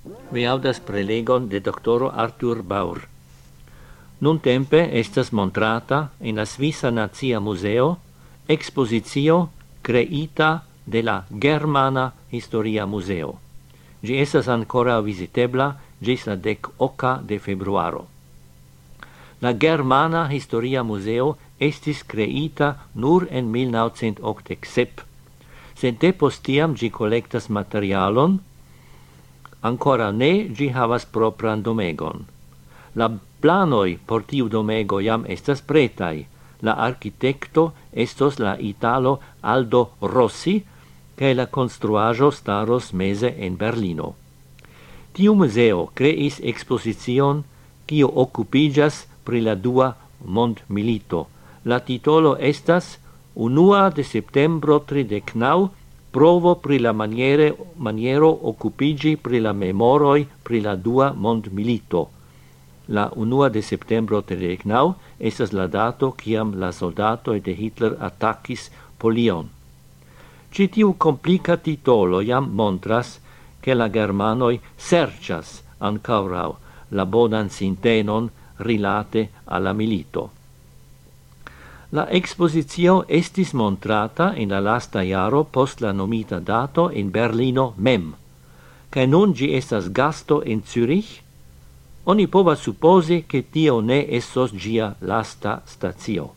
Vi audas prelegon de doctoro Arthur Baur. Nuntempe estas montrata in la Svisa Nazia Museo expositio creita de la Germana Historia Museo. Gi estas ancora visitebla gis la 10 de februaro. La Germana Historia Museo estis creita nur en 1987. Sed depost tiam gi collectas materialon, ancora ne gi havas propran domegon. La planoi por tiu domego jam estas pretai. La architecto estos la Italo Aldo Rossi, che la construajo staros mese en Berlino. Tiu museo creis exposition quio occupigas pri la dua mondmilito. La titolo estas 1 de septembro 39 provo pri la maniero occupigi pri la memoroi pri la dua mondmilito. La 1 de septembro 39 estas la dato ciam la soldatoi de Hitler attacis Polion. Citiu complica titolo jam montras che la germanoi sercias ancaurau la bonan sintenon rilate alla milito. La expositio estis montrata in la lasta jaro post la nomita dato in Berlino mem, ca nun gi estas gasto in Zürich. Oni povas supposi che tio ne essos gia lasta statio.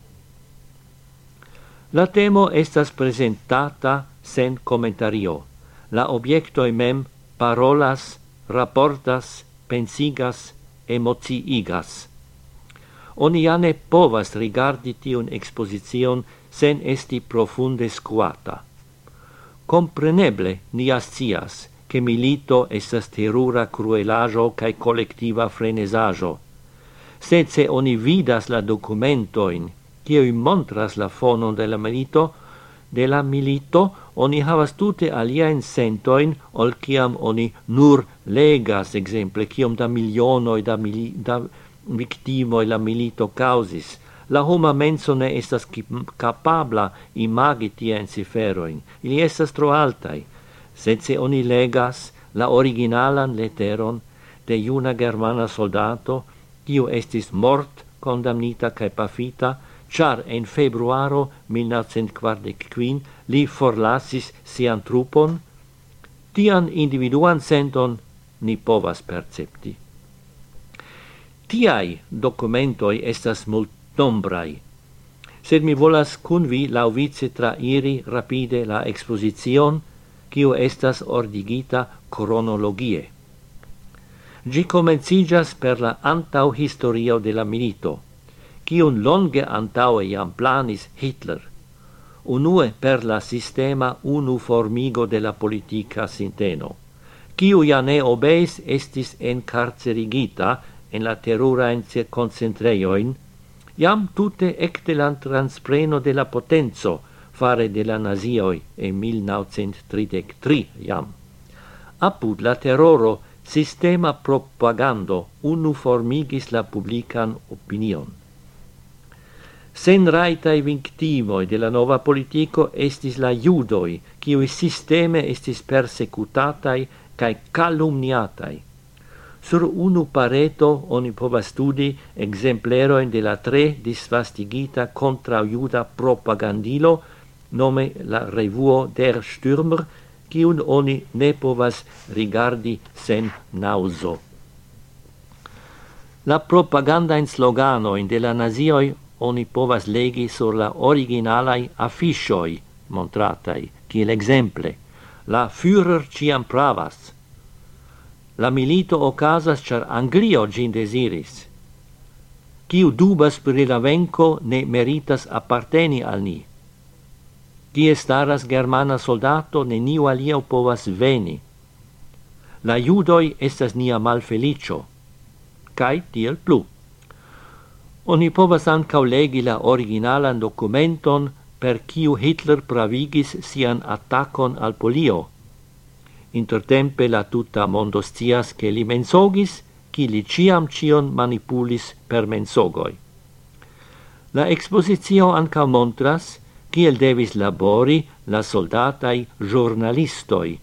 La temo estas presentata sen commentario. La obiectoi mem parolas, rapportas, pensigas, emociigas. Oni ja ne povas rigardi tiun exposition sen esti profunde squata. Compreneble ni scias che milito estas terura cruelajo cae collectiva frenesajo. Sed se oni vidas la documentoin, kioi montras la fonon de la milito, oni havas tute aliaen sentoin, ol ciam oni nur legas, exemple, ciom da milionoi da victimoi la milito causis. La homa menso ne estas capabla imagi tien ciferoin. Ili estas tro altai. Sed se oni legas la originalan letteron de iuna germana soldato, kiu estis mort condamnita cae pafita, char en februaro 1945 li forlasis sian trupon, tian individuan senton ni povas percepti. Tiai documentoi estas multnombrai, sed mi volas cun vi laŭvice trairi rapide la exposition, kiu estas ordigita cronologie. Gi comencigas per la antau historio de la milito, kiun longe antaue jam planis Hitler, unue per la sistema uniformigo de la politica sinteno, kiu ja ne obeis estis encarcerigita en la terurain concentreioin, jam tute ecte la transpreno de la potenzo fare de la nazioi en 1933 jam. Apud la terroro sistema propagando uniformigis la publican opinion. Sen raitai victimoi de la nova politico estis la judoi, kiui sisteme estis persecutatai cae calumniatai. Sur unu pareto oni povas studi exempleroin de la tre disvastigita contra-juda propagandilo, nome la revuo Der Stürmer, kiun oni ne povas rigardi sen nauso. La propaganda in sloganoin de la nazioi oni povas legi sur la originalai affichoi montratai, kiel exemple, la Führer ciam pravas. La milito ocasas char Anglio gin desiris. Kiu dubas pri la venco ne meritas apparteni al ni. Kie staras germana soldato neniu alia povas veni. La judoi estas nia malfelicio. Kai tiel plu. Oni povas ancau legi la originalan documenton per kiu Hitler pravigis sian attaccon al Polio. Intertempe la tuta mondo scias che li mensogis, qui li ciam cion manipulis per mensogoi. La expositio anca montras, kiel devis labori la soldatai giornalistoi,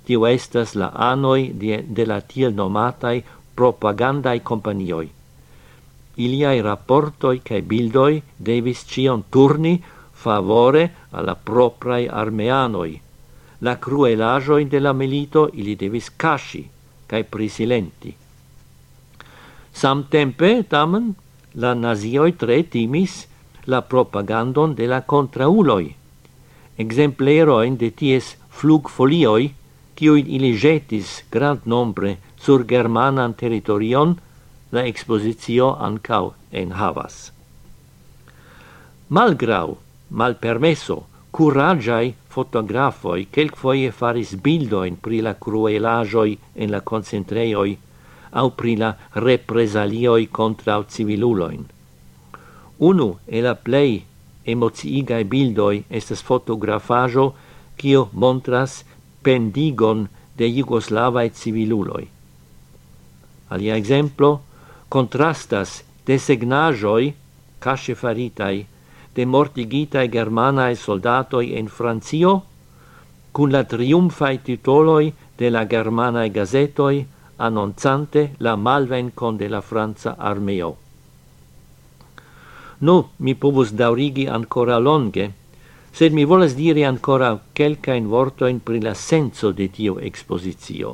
tio estas la anoi de la tiel nomatai propagandai companioi. Iliai rapportoi cae bildoi devis cion turni favore alla proprae armeanoi. La cruelagioi de la milito ili devis casci cae prisilenti. Samtempe, tamen, la nazioi tre timis la propagandon de la contrauloi. Exempleroin de ties flugfolioi, quiuid ili jetis grand nombre sur germanan territorion, la expositio ancau en havas. Malgrau, malpermesso, curagiai fotografoi quelquefoie faris bildoin pri la cruelagioi en la concentreioi au pri la represalioi contra civiluloin. Unu e la plei emociigae bildoi estas fotografajo quio montras pendigon de jugoslavae civiluloi. Alia exemplo, contrastas desegnajoi, casce faritai, de mortigitae germanae soldatoi en Francio, cun la triumfae titoloi de la germanae gazetoi, annonzante la malvencon de la Franza armeo. Mi povus daurigi ancora longe, sed mi volas diri ancora quelcain vortoin pri la senso de tiu expositio.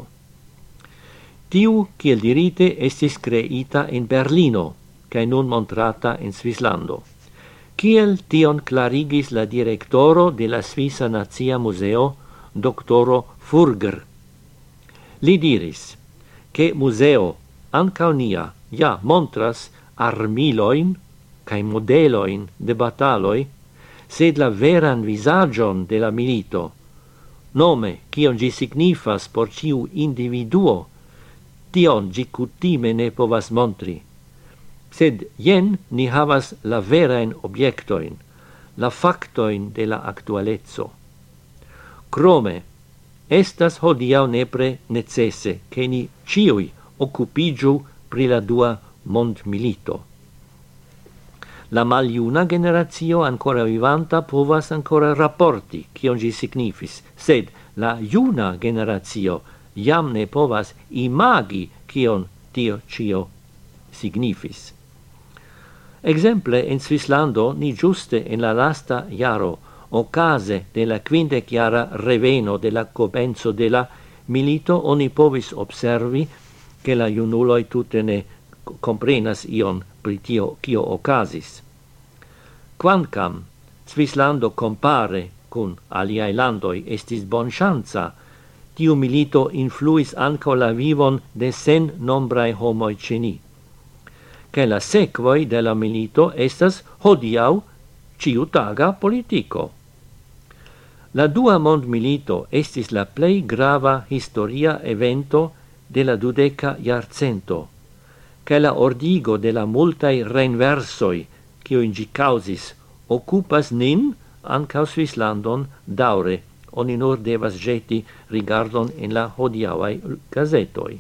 Tiu, kiel dirite, estis creita in Berlino, cae nun montrata in Svislando. Kiel tion clarigis la directoro de la Svisa Nazia Museo, doctoro Furger. Li diris, che museo, ancau nia, ja montras armiloin, cae modeloin de bataloi, sed la veran visagion de la milito, nome, cion gi signifas por ciu individuo, tion gi cutime ne povas montri. Sed jen ni havas la verain objectoin, la factoin de la actualezzo. Crome, estas hodiau nepre necesse, che ni ciui occupigiu pri la dua mondmilito. La maliuna generatio ancora vivanta povas ancora rapporti cion gi signifis, sed la iuna generatio jam ne povas imagi cion tio cio signifis. Exemple, in Svislando, ni giuste in la lasta jaro, ocase de la 50-jara reveno de la comenzo de la milito, oni povis observi che la junuloi tutte ne comprenas ion pri tio cio ocasis. Quancam Svislando compare cun aliai landoi estis bon chanza, tiu milito influis anco la vivon de sen nombrae homoi ceni. Che la sequoi de la milito estas hodiau ciutaga politico. La dua mondmilito estis la plei grava historia evento de la 20ª jarcento, che la ordigo de la multae renversoi quio in gi causis occupas nin ancau Svislandon daure, oni nur devas jeti rigardon in la hodiauai gazetoi.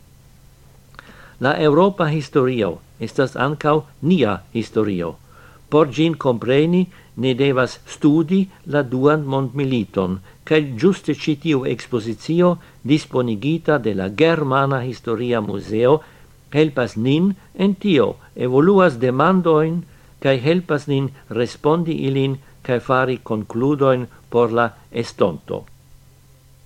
La Europa historio estas ancau nia historio. Por gin compreni ne devas studi la duan mondmiliton, cae giuste citiu expositio disponigita de la Germana Historia Museo helpas nin en tio, evoluas demandoin, cae helpas nin respondi ilin cae fari concludoin por la estonto.